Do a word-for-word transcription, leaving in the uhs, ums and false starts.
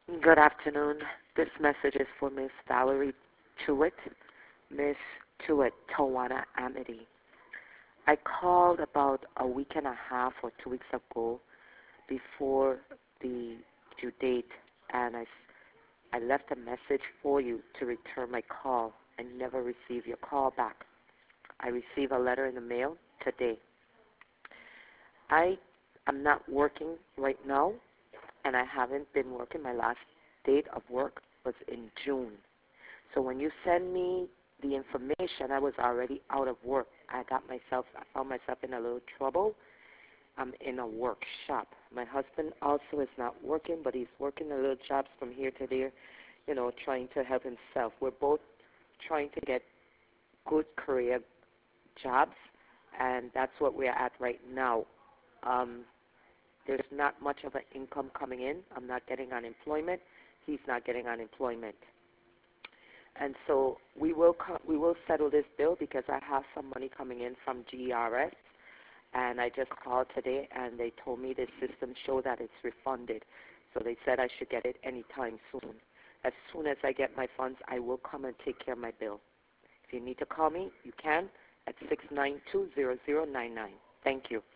Good afternoon. This message is for Miss Valerie Tewitt. Miss Tewitt, Tawana Amity. I called about a week and a half or two weeks ago before the due date, and I, I left a message for you to return my call and never received your call back. I received a letter in the mail today. I am not working right now, and I haven't been working. My last date of work was in June. So when you send me the information, I was already out of work. I got myself, I found myself in a little trouble. I'm in a workshop. My husband also is not working, but he's working a little jobs from here to there, you know, trying to help himself. We're both trying to get good career jobs, and that's what we're at right now. Um, there's not much of an income coming in. I'm not getting unemployment. He's not getting unemployment. And so we will co- we will settle this bill because I have some money coming in from G R S, and I just called today and they told me the system show that it's refunded. So they said I should get it anytime soon. As soon as I get my funds, I will come and take care of my bill. If you need to call me, you can at six nine two zero zero nine nine. Thank you.